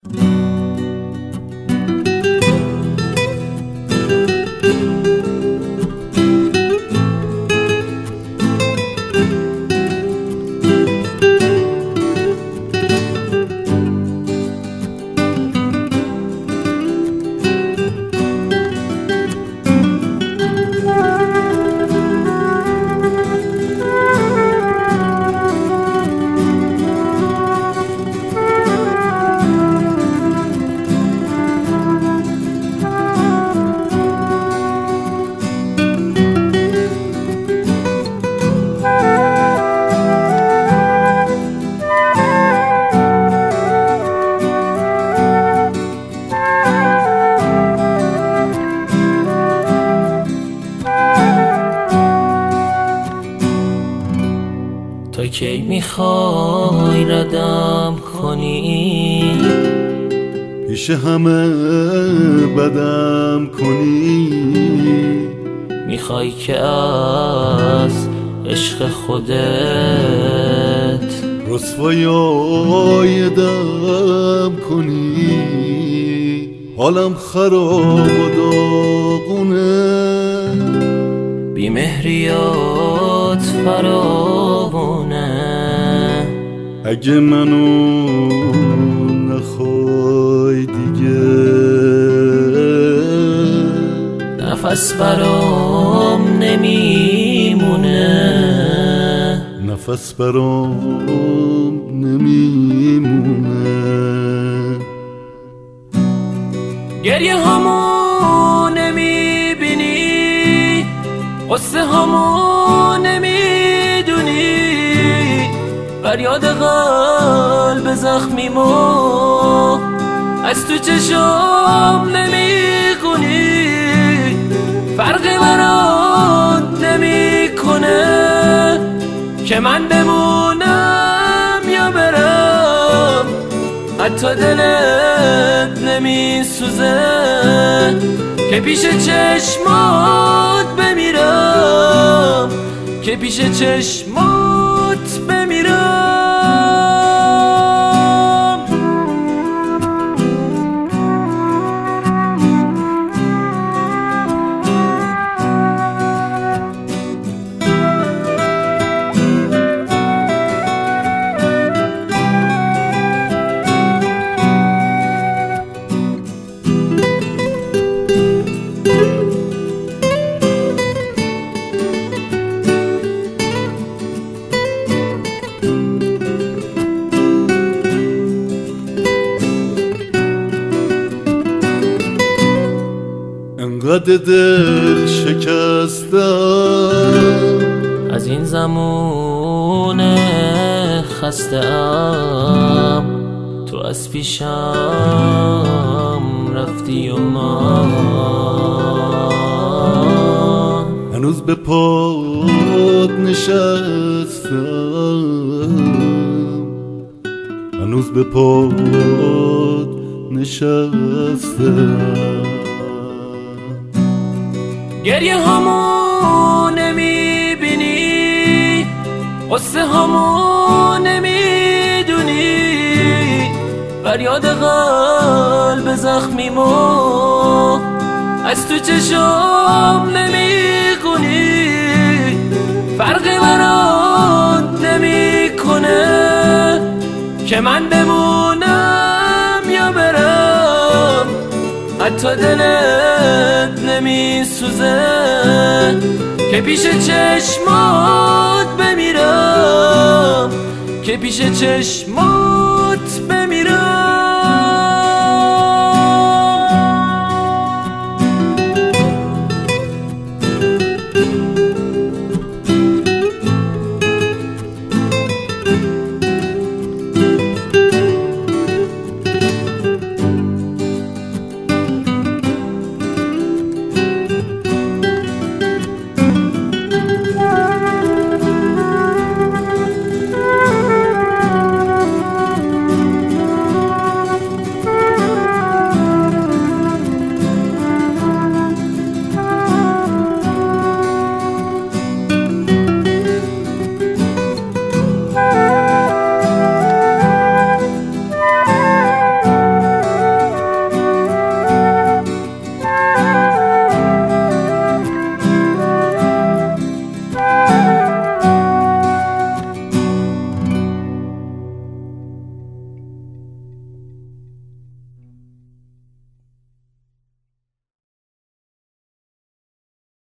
تا کی میخوای ردم کنی، پیش همه بدم کنی؟ میخوای که از عشق خودت رسوایی دم کنی؟ حالم خراب و داغونه، بیمهریات فراوونه. اگه منو نخوای دیگه نفس برام نمیمونه، نفس برام نمیمونه. گریه همو نمیبینی، قصه همو نمیدونی، فریاد قلب زخمیمو از تو چشم نمیخونی. فرقی برات نمیکنه که من بمونم یا برم، حتی دلت نمیسوزه که پیش چشمات بمیرم، که پیش چشمات بمیرم. انقدر دل شکستم از این زمان خسته‌ام، تو از پیشم رفتی و من هنوز به پات نشستم، هنوز به پات نشستم. گریه همو نمیبینی، قصه همو نمیدونی، فریاد قلب زخمیمو از تو چشم نمیخونی. فرقی برات نمیکنه که من بمونم یا برم، حتی دلت نمیسوزه که پیش چشمات بمیرم، که پیش چشمات بمیرم.